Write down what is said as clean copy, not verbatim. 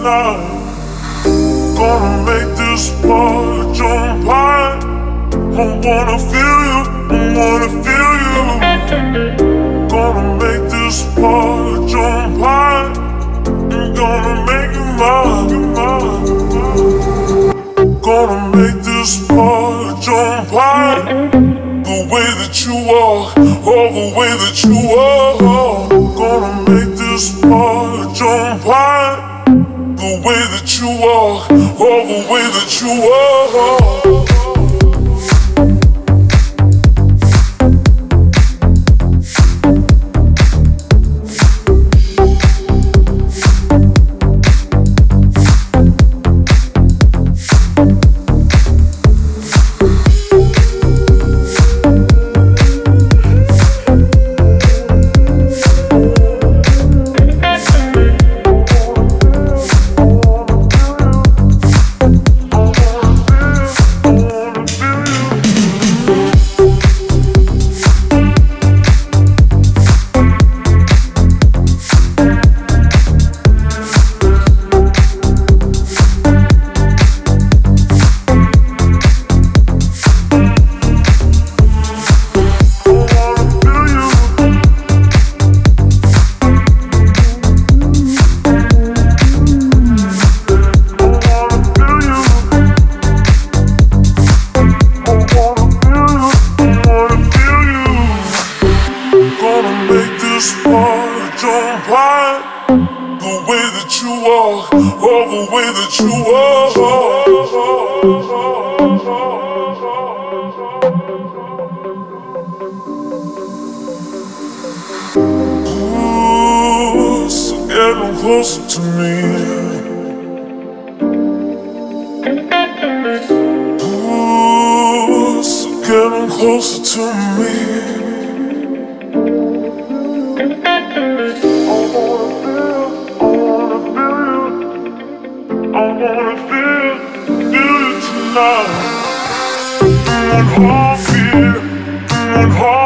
tonight. Gonna make this part jump high. I wanna feel you, I wanna feel you. Gonna make this part jump high. I'm gonna make you mine, Gonna make this part jump high. The way that you walk, all the way that you walk. Gonna make this part jump high. The way that you walk, all the way that you walk. The way that you walk, all the way that you walk. Ooh, so getting closer to me. Ooh, so getting closer to me. I wanna feel you tonight. One heartbeat, one heart.